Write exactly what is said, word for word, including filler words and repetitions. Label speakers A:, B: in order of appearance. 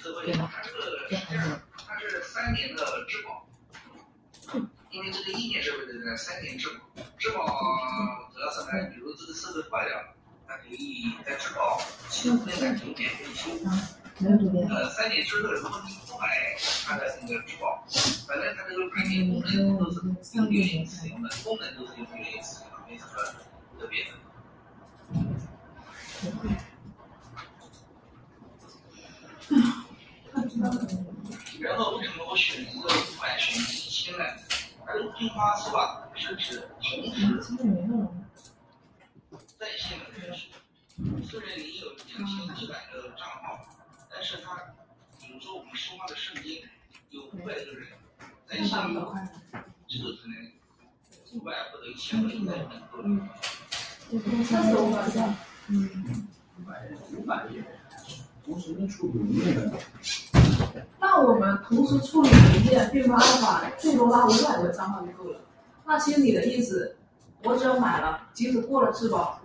A: 对吧？这还有，它是三年的质保，因为这个意念设备的三年质保，质保主要是呢，比如这个设备坏了，它可以在质保期内在九年可以修。没有这边。呃，三年之后，如果你不买它的那个质保，反正它这个软件功能都是有愿意使用的，功能都是有愿意使用的，没什么特别的。然后为什么我选一个五百选一千呢？它的对话是吧？是指同时在线的人数。虽然你有两千几百个账号，但是它，比如说我们说话的瞬间有五百个人在线，这个可能五百或者一千个应该能够有。
B: 那是五百个。
A: 嗯。五百五百个人，同时能处理五百个。
B: 那我们同时处理文件并发的话，最多拉五百个账号就够了。那其实你的意思，我只要买了，即使过了质保，